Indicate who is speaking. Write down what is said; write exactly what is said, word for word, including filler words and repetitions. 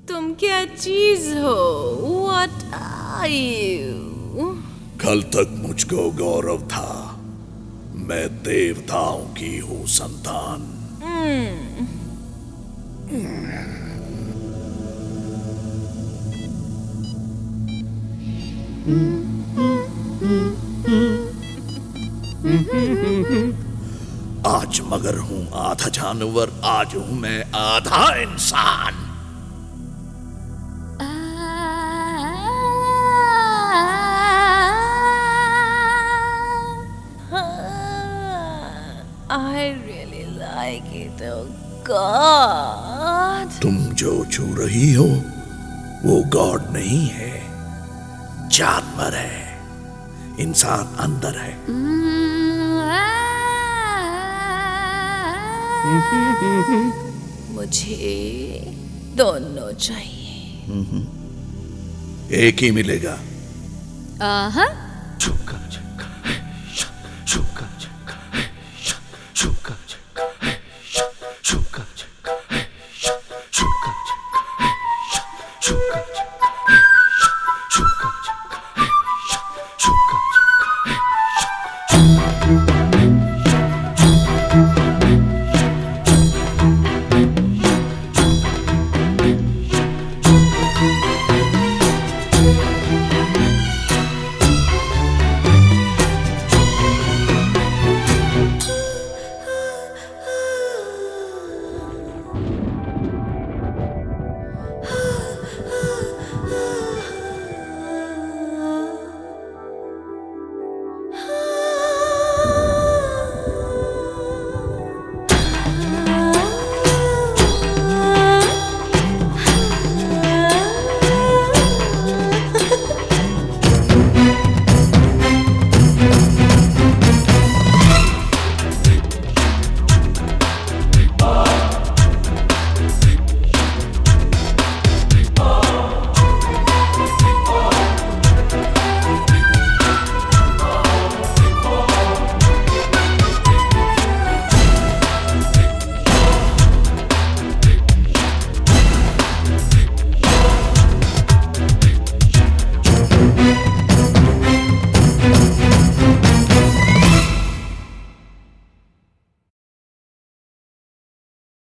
Speaker 1: तुम क्या चीज हो? What are you?
Speaker 2: कल तक मुझको गौरव था मैं देवताओं की हूँ संतान। आज मगर हूँ आधा जानवर, आज हूँ मैं आधा इंसान।
Speaker 1: I really like it, oh God.
Speaker 2: तुम जो छू रही हो वो गॉड नहीं है, जानवर है, इंसान अंदर है।
Speaker 1: मुझे दोनों चाहिए।
Speaker 2: एक ही मिलेगा।
Speaker 1: आहा।
Speaker 2: चुप कर, चुप कर।